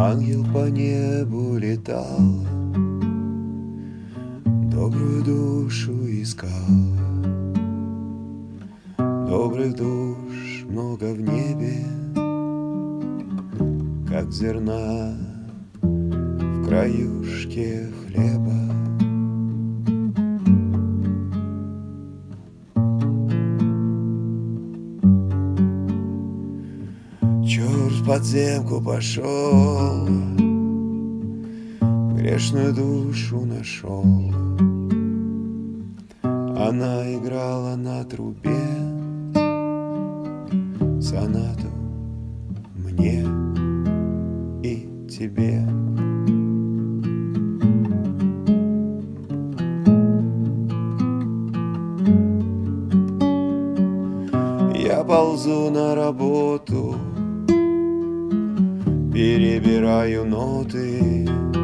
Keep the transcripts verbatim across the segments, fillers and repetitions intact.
Ангел по небу летал, добрую душу искал. Добрых душ много в небе, как зерна в краюшке хлеба. Черт в подземку пошел, грешную душу нашел. Она играла на трубе сонату мне и тебе. Я ползу на работу, перебираю ноты.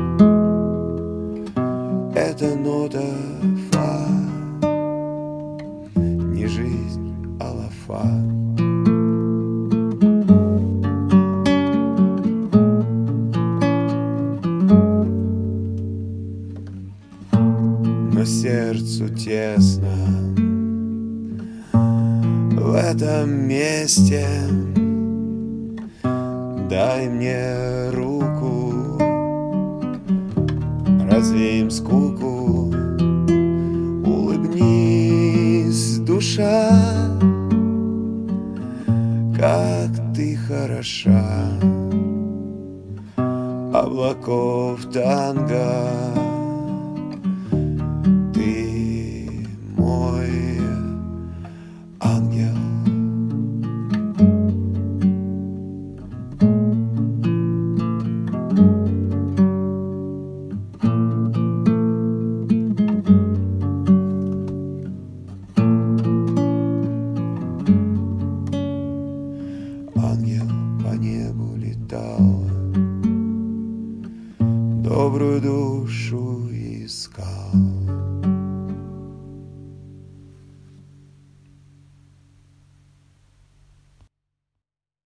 Это нота фа, не жизнь, а лафа. Но сердцу тесно в этом месте. Дай мне руку, развеем скуку. Улыбнись, душа, как ты хороша. Облаков танго, ты мой ангел. Ангел по небу летал, добрую душу искал.